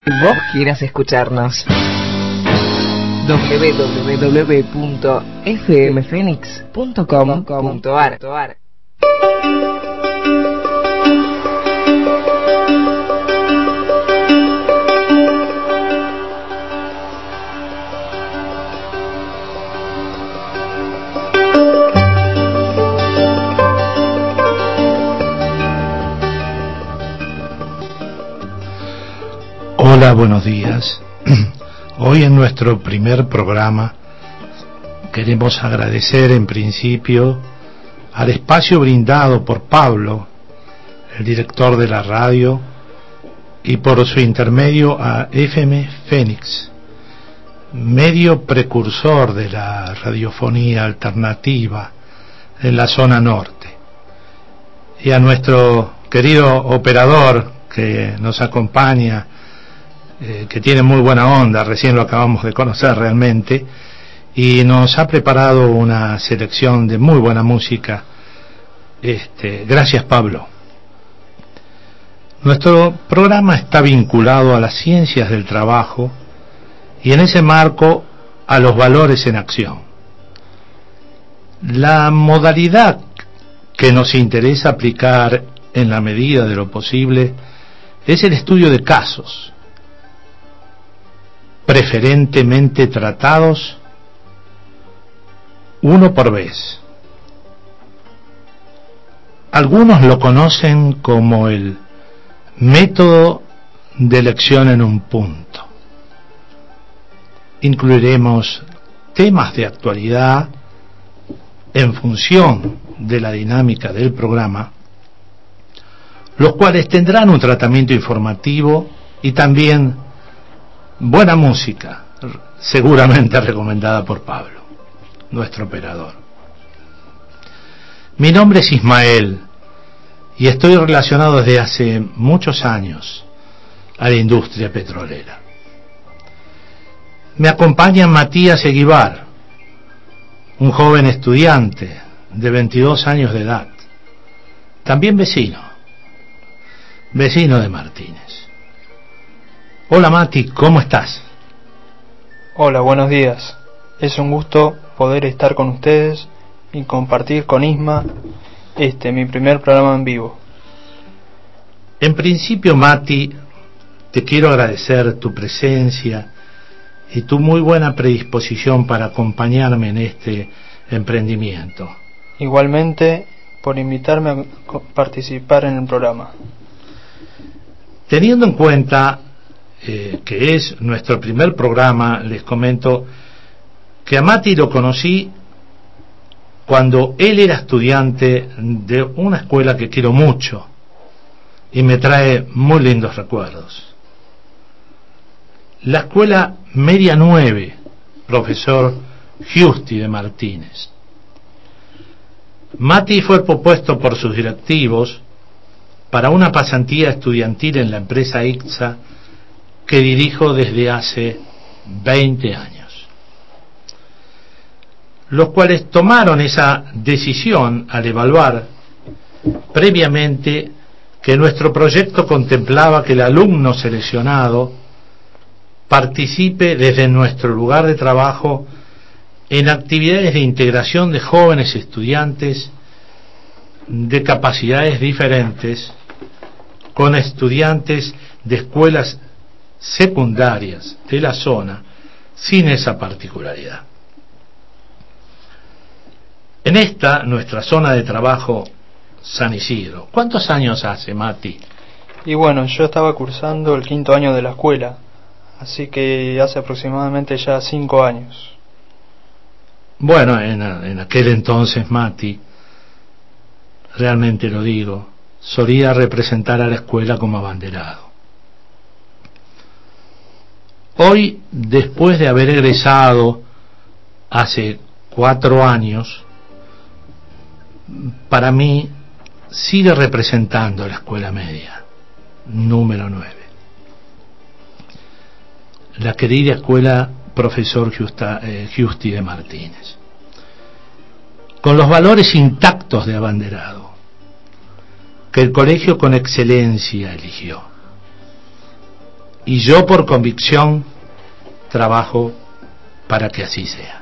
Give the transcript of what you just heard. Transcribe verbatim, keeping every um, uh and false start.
Vos quieras escucharnos. doble u doble u doble u punto f m phoenix punto com punto a r. Hola, buenos días. Hoy en nuestro primer programa queremos agradecer en principio al espacio brindado por Pablo, el director de la radio, y por su intermedio a F M Phoenix, medio precursor de la radiofonía alternativa en la zona norte, y a nuestro querido operador que nos acompaña, Eh, que tiene muy buena onda, recién lo acabamos de conocer realmente, y nos ha preparado una selección de muy buena música. Este, gracias, Pablo. Nuestro programa está vinculado a las ciencias del trabajo y en ese marco a los valores en acción. La modalidad que nos interesa aplicar en la medida de lo posible es el estudio de casos, preferentemente tratados uno por vez. Algunos lo conocen como el método de elección en un punto. Incluiremos temas de actualidad en función de la dinámica del programa, los cuales tendrán un tratamiento informativo y también buena música, seguramente recomendada por Pablo, nuestro operador. Mi nombre es Ismael y estoy relacionado desde hace muchos años a la industria petrolera. Me acompaña Matías Eguibar, un joven estudiante de veintidós años de edad, también vecino, vecino de Martínez. Hola Mati, ¿cómo estás? Hola, buenos días. Es un gusto poder estar con ustedes y compartir con Isma este mi primer programa en vivo. En principio, Mati, te quiero agradecer tu presencia y tu muy buena predisposición para acompañarme en este emprendimiento. Igualmente, por invitarme a participar en el programa. Teniendo en cuenta Eh, que es nuestro primer programa, les comento que a Mati lo conocí cuando él era estudiante de una escuela que quiero mucho y me trae muy lindos recuerdos. La escuela Media nueve, profesor Giusti de Martínez. Mati fue propuesto por sus directivos para una pasantía estudiantil en la empresa I C S A que dirijo desde hace veinte años, los cuales tomaron esa decisión al evaluar previamente que nuestro proyecto contemplaba que el alumno seleccionado participe desde nuestro lugar de trabajo en actividades de integración de jóvenes estudiantes de capacidades diferentes con estudiantes de escuelas secundarias de la zona sin esa particularidad. En esta, nuestra zona de trabajo, San Isidro. ¿Cuántos años hace, Mati? Y bueno, yo estaba cursando el quinto año de la escuela, así que hace aproximadamente ya cinco años. Bueno, en, en aquel entonces, Mati, realmente lo digo, solía representar a la escuela como abanderado. Hoy, después de haber egresado hace cuatro años, para mí sigue representando la escuela media, número nueve. La querida escuela profesor Justa, eh, Giusti de Martínez. Con los valores intactos de abanderado, que el colegio con excelencia eligió. y yo por convicción trabajo para que así sea.